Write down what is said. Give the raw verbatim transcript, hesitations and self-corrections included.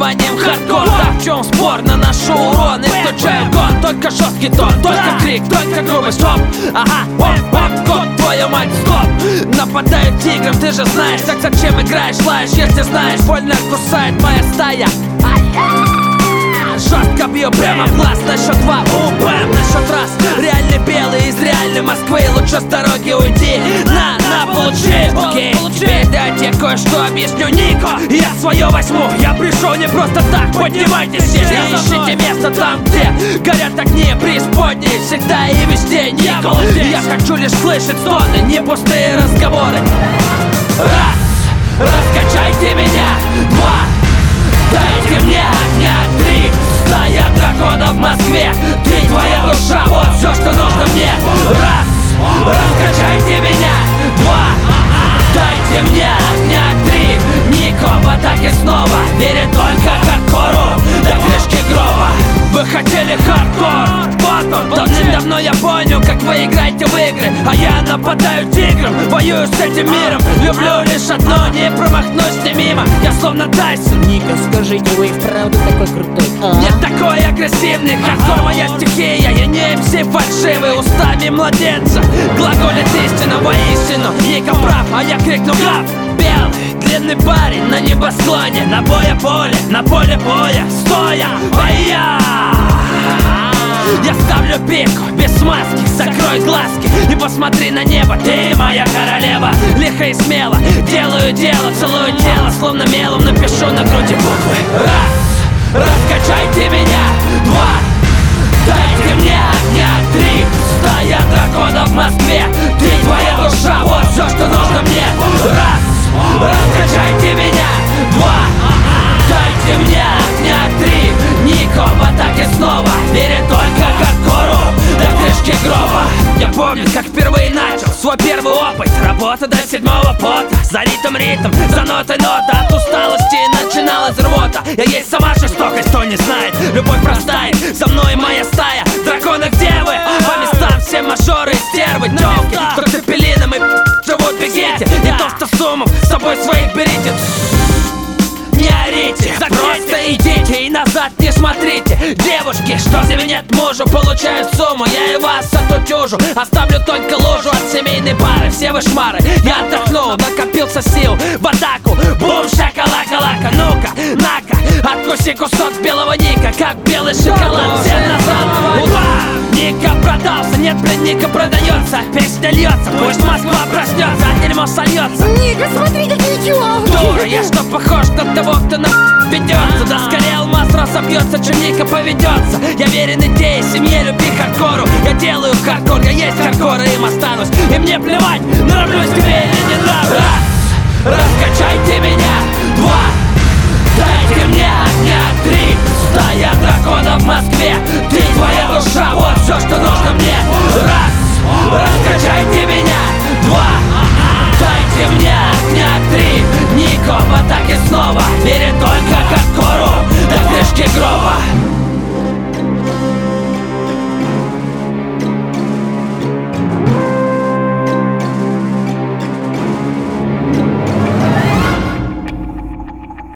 названием хардкор. Так в чем спор, наношу урон и стучаю гон. Только жесткий тон, только крик, только грубость. Стоп, ага, оп, оп, кот, твою мать, стоп. Нападают тигром, ты же знаешь. Так зачем играешь, лаешь, если знаешь. Больно кусает моя стая. Жестко бью прямо в глаз. На счет два, упэм, на счет раз. Реальный белый из реальной Москвы. Лучше с дороги уйди. На, на, получи. Окей, теперь дайте кое-что объясню. Нико, я свое возьму. Я пришел не просто так. Поднимайтесь все и ищите место там, где горят огни преисподней. Всегда и везде, Нико. Я хочу лишь слышать стоны, не пустые разговоры. Раз, раскачайте меня. Два, дайте мне огня. Три, стая драконов в Москве. Ты, твоя душа, вот все, что нужно мне. Раз, раскачайте меня. Два, дайте мне огня. Три, Нико в атаке снова. Верит только хардкору до крышки гроба. Вы хотели хардкор, вот он. Давным-давно я понял, как вы играете в игры. А я нападаю тигром, воюю с этим миром. Люблю лишь одно, не промахнусь не мимо. Я словно Тайсон. Ника, скажите, вы и вправду такой крутой? А? Нет такой агрессивный, хардкор моя стихия. Я не эм си фальшивый, устами младенца глаголит истина, воистину. Ника прав, а я крикну гав. Белый, длинный парень на небосклоне. На боя поле, на поле боя, стоя, боя. Я ставлю пику, без маски, закрой глазки и посмотри на небо, ты моя королева. Лихо и смело делаю дело, целую тело, словно мелом напишу на груди буквы. Раз, раскачайте меня. Два, дайте мне огня. Три, стая драконов в Москве. Ты, твоя душа, вот все, что нужно мне. Раз, раскачайте меня. Два, дайте мне огня. Три, Нико в атаке снова. Верит только хардкору до крышки гроба. Я помню, как впервые начал свой первый опыт. Работа до седьмого пота. За ритм ритм, за нотой нота. От усталости начиналась рвота. Я есть сама жестокость, кто не знает. Любовь простая, за мной моя стая. Драконы где вы? По местам все мажоры и стервы. Тёлки, кто цепелином и живут в бегете. Не то что сумму, с собой своих берите. Не орите, просто идите и назад не смотрите. Девушки, что заменят мужу, получают сумму. Я и вас отутюжу, оставлю только лужу от семейной пары. Все вы шмары, я отдохнул, накопился сил в атаку. Бум, шакалака-лака, ну-ка, на-ка, откуси кусок белого Ника, как белый шоколад. Все назад, ура! Ника продался, нет, блин, Ника продается. Песня льется, пусть Москва проснется, а дерьмо сольется. Ника, смотри, какие челки! Дура, я что, похож на того, кто на ведется? Да скорее алмаз разобьется, чем Ника поведется. Я верен идее, семье, любви, хардкору. Я делаю хардкор, я есть хардкор, и им останусь. И мне плевать, нравлюсь тебе или не нравлюсь. Раз, раскачайте меня. Два, дайте мне огня. Три, стая драконов в Москве. Ты, твоя душа, вот все, что нужно мне. Раз,